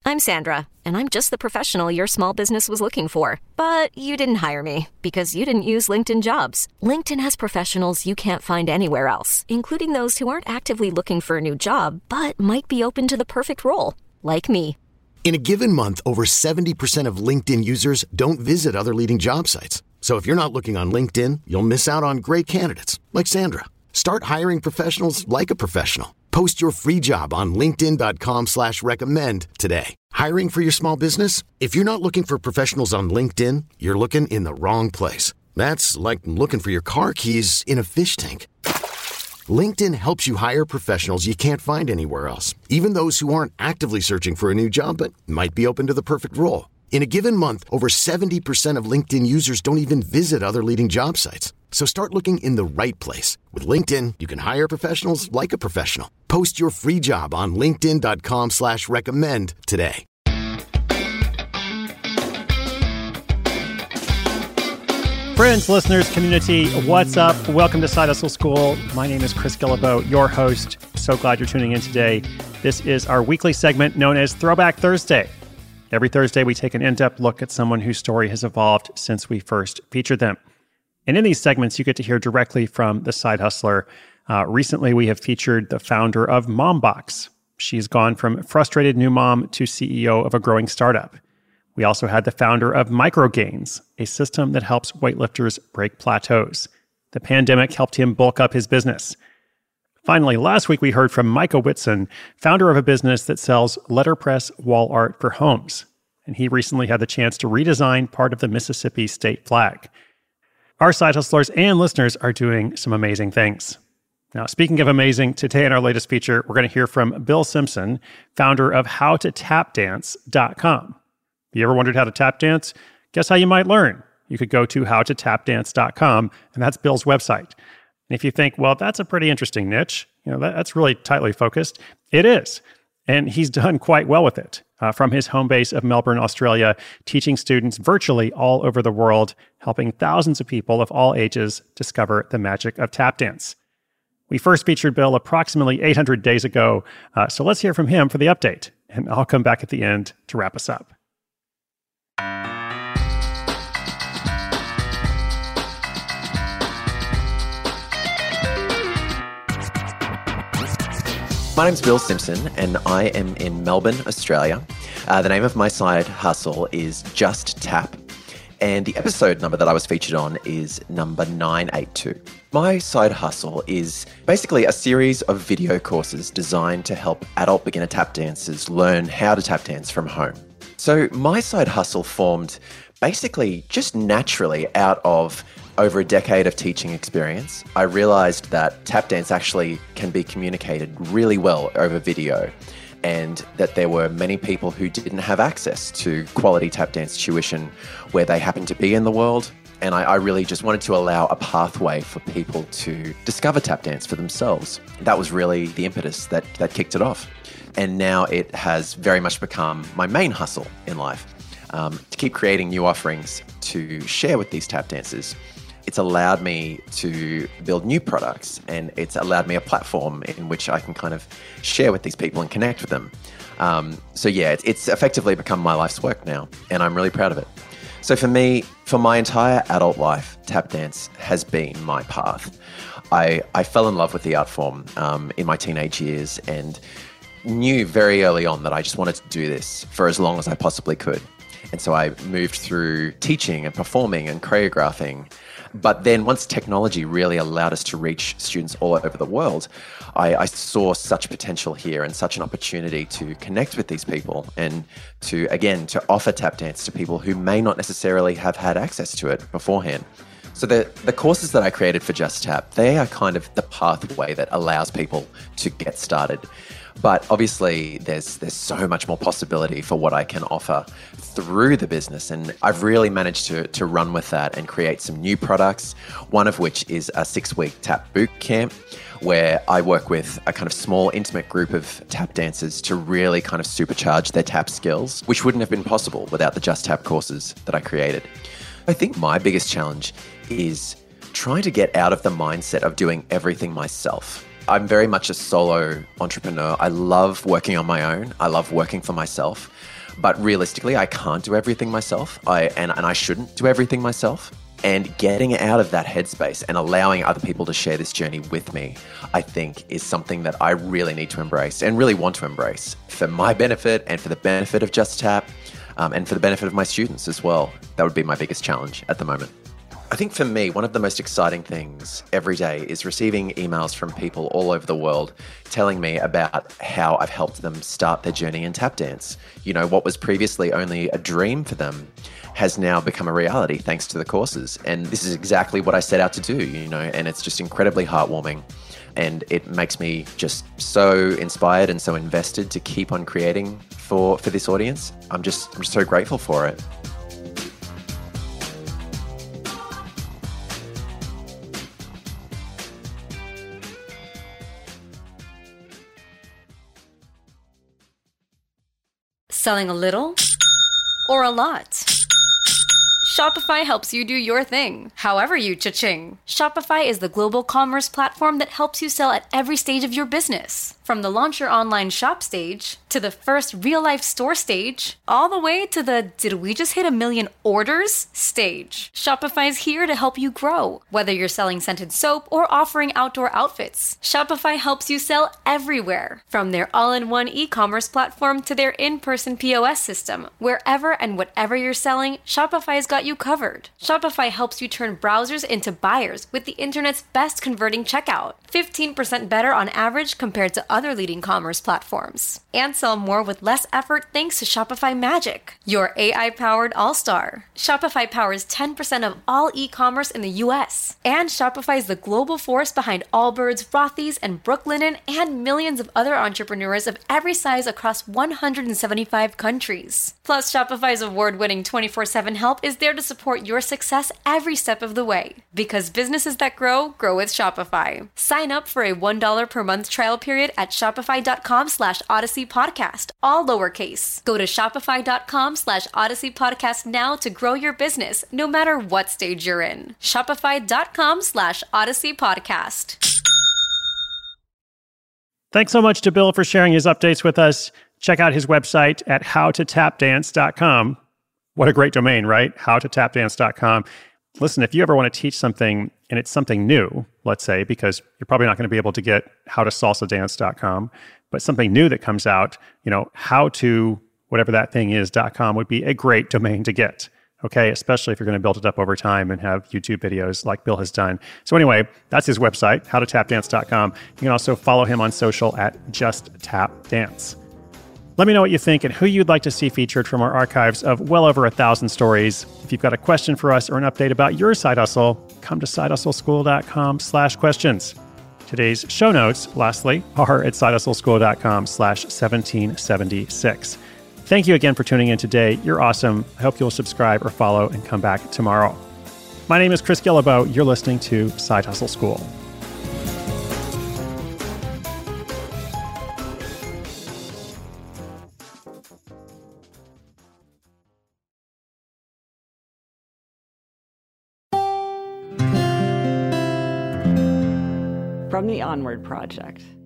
I'm Sandra, and I'm just the professional your small business was looking for. But you didn't hire me because you didn't use LinkedIn Jobs. LinkedIn has professionals you can't find anywhere else, including those who aren't actively looking for a new job, but might be open to the perfect role, like me. In a given month, over 70% of LinkedIn users don't visit other leading job sites. So if you're not looking on LinkedIn, you'll miss out on great candidates like Sandra. Start hiring professionals like a professional. Post your free job on linkedin.com/recommend today. Hiring for your small business? If you're not looking for professionals on LinkedIn, you're looking in the wrong place. That's like looking for your car keys in a fish tank. LinkedIn helps you hire professionals you can't find anywhere else, even those who aren't actively searching for a new job but might be open to the perfect role. In a given month, over 70% of LinkedIn users don't even visit other leading job sites. So start looking in the right place. With LinkedIn, you can hire professionals like a professional. Post your free job on linkedin.com/recommend today. Friends, listeners, community, what's up? Welcome to Side Hustle School. My name is Chris Guillebeau, your host. So glad you're tuning in today. This is our weekly segment known as Throwback Thursday. Every Thursday, we take an in-depth look at someone whose story has evolved since we first featured them. And in these segments, you get to hear directly from the side hustler. Recently, we have featured the founder of MomBox. She's gone from frustrated new mom to CEO of a growing startup. We also had the founder of Microgains, a system that helps weightlifters break plateaus. The pandemic helped him bulk up his business. Finally, last week we heard from Micah Whitson, founder of a business that sells letterpress wall art for homes. And he recently had the chance to redesign part of the Mississippi state flag. Our side hustlers and listeners are doing some amazing things. Now, speaking of amazing, today in our latest feature, we're going to hear from Bill Simpson, founder of howtotapdance.com. You ever wondered how to tap dance? Guess how you might learn? You could go to howtotapdance.com, and that's Bill's website. And if you think, well, that's a pretty interesting niche, that's really tightly focused, it is. And he's done quite well with it. From his home base of Melbourne, Australia, teaching students virtually all over the world, helping thousands of people of all ages discover the magic of tap dance. We first featured Bill approximately 800 days ago, so let's hear from him for the update, and I'll come back at the end to wrap us up. My name's Bill Simpson, and I am in Melbourne, Australia. The name of my side hustle is Just Tap, and the episode number that I was featured on is number 982. My side hustle is basically a series of video courses designed to help adult beginner tap dancers learn how to tap dance from home. So my side hustle formed basically just naturally out of over a decade of teaching experience. I realized that tap dance actually can be communicated really well over video, and that there were many people who didn't have access to quality tap dance tuition where they happened to be in the world. And I really just wanted to allow a pathway for people to discover tap dance for themselves. That was really the impetus that kicked it off. And now it has very much become my main hustle in life, to keep creating new offerings to share with these tap dancers. It's allowed me to build new products, and it's allowed me a platform in which I can kind of share with these people and connect with them. It's effectively become my life's work now, and I'm really proud of it. So for me, for my entire adult life, tap dance has been my path. I fell in love with the art form in my teenage years and knew very early on that I just wanted to do this for as long as I possibly could. And so I moved through teaching and performing and choreographing. But then once technology really allowed us to reach students all over the world, I saw such potential here and such an opportunity to connect with these people and to offer tap dance to people who may not necessarily have had access to it beforehand. So the courses that I created for Just Tap, they are kind of the pathway that allows people to get started. But obviously, there's so much more possibility for what I can offer through the business. And I've really managed to run with that and create some new products, one of which is a 6-week tap boot camp, where I work with a kind of small, intimate group of tap dancers to really kind of supercharge their tap skills, which wouldn't have been possible without the Just Tap courses that I created. I think my biggest challenge is trying to get out of the mindset of doing everything myself. I'm very much a solo entrepreneur. I love working on my own. I love working for myself. But realistically, I can't do everything myself. And I shouldn't do everything myself. And getting out of that headspace and allowing other people to share this journey with me, I think is something that I really need to embrace and really want to embrace for my benefit and for the benefit of Just Tap and for the benefit of my students as well. That would be my biggest challenge at the moment. I think for me, one of the most exciting things every day is receiving emails from people all over the world telling me about how I've helped them start their journey in tap dance. You know, what was previously only a dream for them has now become a reality thanks to the courses. And this is exactly what I set out to do, you know, and it's just incredibly heartwarming. And it makes me just so inspired and so invested to keep on creating for this audience. I'm so grateful for it. Selling a little or a lot? Shopify helps you do your thing, however you cha-ching. Shopify is the global commerce platform that helps you sell at every stage of your business. From the launch your online shop stage, to the first real-life store stage, all the way to the did we just hit 1 million orders stage. Shopify is here to help you grow. Whether you're selling scented soap or offering outdoor outfits, Shopify helps you sell everywhere. From their all-in-one e-commerce platform to their in-person POS system, wherever and whatever you're selling, Shopify's got you covered. Shopify helps you turn browsers into buyers with the internet's best converting checkout. 15% better on average compared to other leading commerce platforms. And sell more with less effort thanks to Shopify Magic, your AI-powered all-star. Shopify powers 10% of all e-commerce in the US. And Shopify is the global force behind Allbirds, Rothy's, and Brooklinen, and millions of other entrepreneurs of every size across 175 countries. Plus, Shopify's award-winning 24/7 help is there to support your success every step of the way. Because businesses that grow, grow with Shopify. Sign up for a $1 per month trial period at shopify.com/Odyssey Podcast, all lowercase. Go to shopify.com/Odyssey Podcast now to grow your business, no matter what stage you're in. Shopify.com/Odyssey Podcast. Thanks so much to Bill for sharing his updates with us. Check out his website at howtotapdance.com. What a great domain, right? howtotapdance.com. Listen, if you ever want to teach something and it's something new, let's say, because you're probably not going to be able to get howtosalsadance.com, but something new that comes out, you know, how to whatever that thing is.com would be a great domain to get. Okay, especially if you're going to build it up over time and have YouTube videos like Bill has done. So anyway, that's his website, howtotapdance.com. You can also follow him on social at justtapdance. Let me know what you think and who you'd like to see featured from our archives of well over 1,000 stories. If you've got a question for us or an update about your side hustle, come to sidehustleschool.com/questions. Today's show notes, lastly, are at sidehustleschool.com/1776. Thank you again for tuning in today. You're awesome. I hope you'll subscribe or follow and come back tomorrow. My name is Chris Guillebeau. You're listening to Side Hustle School. From the Onward Project.